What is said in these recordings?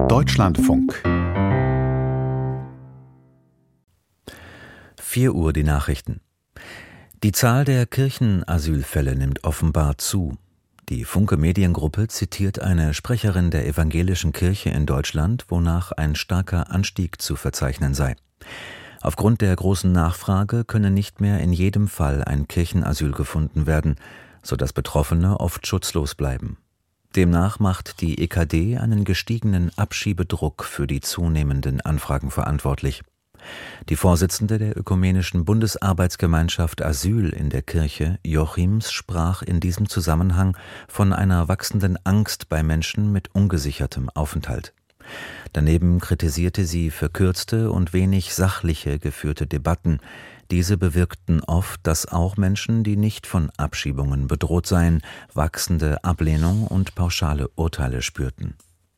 Deutschlandfunk. 4 Uhr die Nachrichten. Die Zahl der Kirchenasylfälle nimmt offenbar zu. Die Funke Mediengruppe zitiert eine Sprecherin der evangelischen Kirche in Deutschland, wonach ein starker Anstieg zu verzeichnen sei. Aufgrund der großen Nachfrage könne nicht mehr in jedem Fall ein Kirchenasyl gefunden werden, sodass Betroffene oft schutzlos bleiben. Demnach macht die EKD einen gestiegenen Abschiebedruck für die zunehmenden Anfragen verantwortlich. Die Vorsitzende der Ökumenischen Bundesarbeitsgemeinschaft Asyl in der Kirche, Jochims, sprach in diesem Zusammenhang von einer wachsenden Angst bei Menschen mit ungesichertem Aufenthalt. Daneben kritisierte sie verkürzte und wenig sachliche geführte Debatten. Diese bewirkten oft, dass auch Menschen, die nicht von Abschiebungen bedroht seien, wachsende Ablehnung und pauschale Urteile spürten.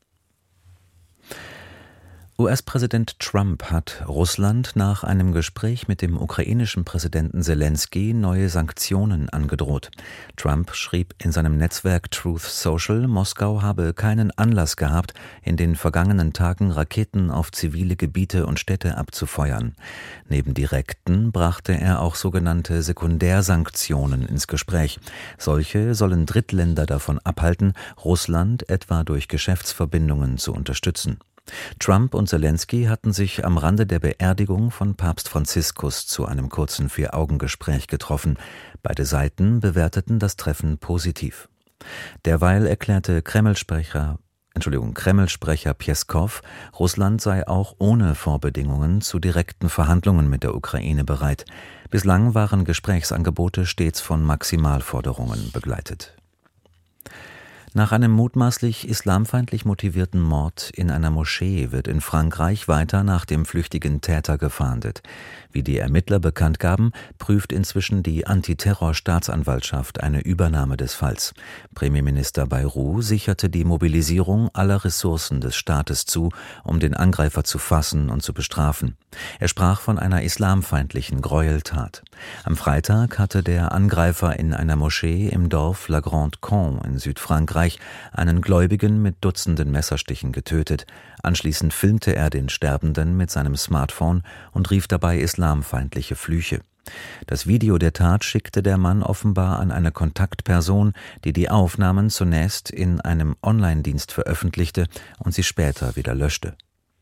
US-Präsident Trump hat Russland nach einem Gespräch mit dem ukrainischen Präsidenten Selenskyj neue Sanktionen angedroht. Trump schrieb in seinem Netzwerk Truth Social, Moskau habe keinen Anlass gehabt, in den vergangenen Tagen Raketen auf zivile Gebiete und Städte abzufeuern. Neben direkten brachte er auch sogenannte Sekundärsanktionen ins Gespräch. Solche sollen Drittländer davon abhalten, Russland etwa durch Geschäftsverbindungen zu unterstützen. Trump und Selenskyj hatten sich am Rande der Beerdigung von Papst Franziskus zu einem kurzen 4-Augen-Gespräch getroffen. Beide Seiten bewerteten das Treffen positiv. Derweil erklärte Kreml-Sprecher Pjeskow, Russland sei auch ohne Vorbedingungen zu direkten Verhandlungen mit der Ukraine bereit. Bislang waren Gesprächsangebote stets von Maximalforderungen begleitet. Nach einem mutmaßlich islamfeindlich motivierten Mord in einer Moschee wird in Frankreich weiter nach dem flüchtigen Täter gefahndet. Wie die Ermittler bekannt gaben, prüft inzwischen die Antiterror-Staatsanwaltschaft eine Übernahme des Falls. Premierminister Bayrou sicherte die Mobilisierung aller Ressourcen des Staates zu, um den Angreifer zu fassen und zu bestrafen. Er sprach von einer islamfeindlichen Gräueltat. Am Freitag hatte der Angreifer in einer Moschee im Dorf La Grande-Combe in Südfrankreich einen Gläubigen mit Dutzenden Messerstichen getötet. Anschließend filmte er den Sterbenden mit seinem Smartphone und rief dabei islamfeindliche Flüche. Das Video der Tat schickte der Mann offenbar an eine Kontaktperson, die die Aufnahmen zunächst in einem Online-Dienst veröffentlichte und sie später wieder löschte.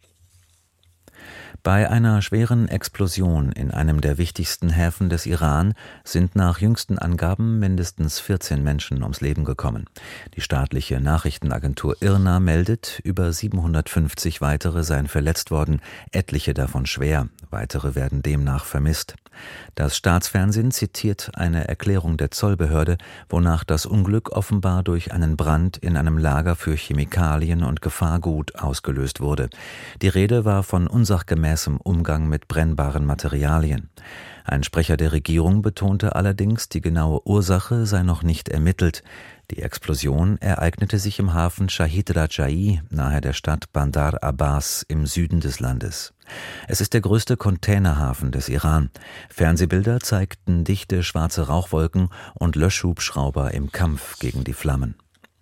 Bei einer schweren Explosion in einem der wichtigsten Häfen des Iran sind nach jüngsten Angaben mindestens 14 Menschen ums Leben gekommen. Die staatliche Nachrichtenagentur IRNA meldet, über 750 weitere seien verletzt worden, etliche davon schwer, weitere werden demnach vermisst. Das Staatsfernsehen zitiert eine Erklärung der Zollbehörde, wonach das Unglück offenbar durch einen Brand in einem Lager für Chemikalien und Gefahrgut ausgelöst wurde. Die Rede war von unsachgemäßem Umgang mit brennbaren Materialien. Ein Sprecher der Regierung betonte allerdings, die genaue Ursache sei noch nicht ermittelt. Die Explosion ereignete sich im Hafen Shahid Rajai nahe der Stadt Bandar Abbas im Süden des Landes. Es ist der größte Containerhafen des Iran. Fernsehbilder zeigten dichte schwarze Rauchwolken und Löschhubschrauber im Kampf gegen die Flammen.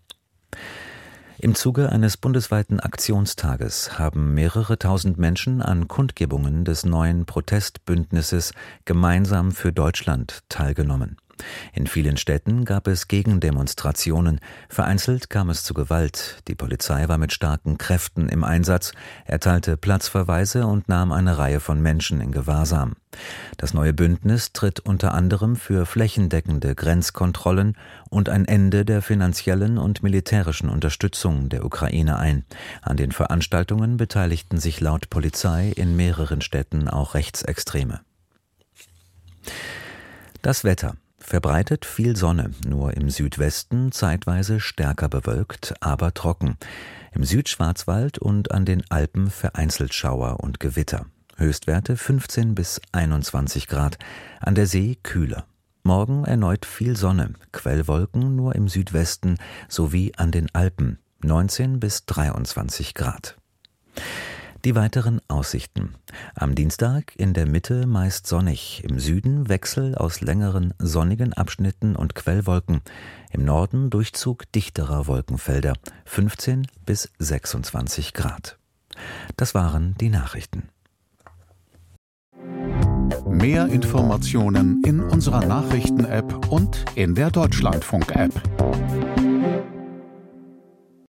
Im Zuge eines bundesweiten Aktionstages haben mehrere tausend Menschen an Kundgebungen des neuen Protestbündnisses Gemeinsam für Deutschland teilgenommen. In vielen Städten gab es Gegendemonstrationen, vereinzelt kam es zu Gewalt. Die Polizei war mit starken Kräften im Einsatz, erteilte Platzverweise und nahm eine Reihe von Menschen in Gewahrsam. Das neue Bündnis tritt unter anderem für flächendeckende Grenzkontrollen und ein Ende der finanziellen und militärischen Unterstützung der Ukraine ein. An den Veranstaltungen beteiligten sich laut Polizei in mehreren Städten auch Rechtsextreme. Das Wetter. Verbreitet viel Sonne, nur im Südwesten zeitweise stärker bewölkt, aber trocken. Im Südschwarzwald und an den Alpen vereinzelt Schauer und Gewitter. Höchstwerte 15 bis 21 Grad, an der See kühler. Morgen erneut viel Sonne, Quellwolken nur im Südwesten sowie an den Alpen, 19 bis 23 Grad. Die weiteren Aussichten. Am Dienstag in der Mitte meist sonnig, im Süden Wechsel aus längeren sonnigen Abschnitten und Quellwolken, im Norden Durchzug dichterer Wolkenfelder, 15 bis 26 Grad. Das waren die Nachrichten. Mehr Informationen in unserer Nachrichten-App und in der Deutschlandfunk-App.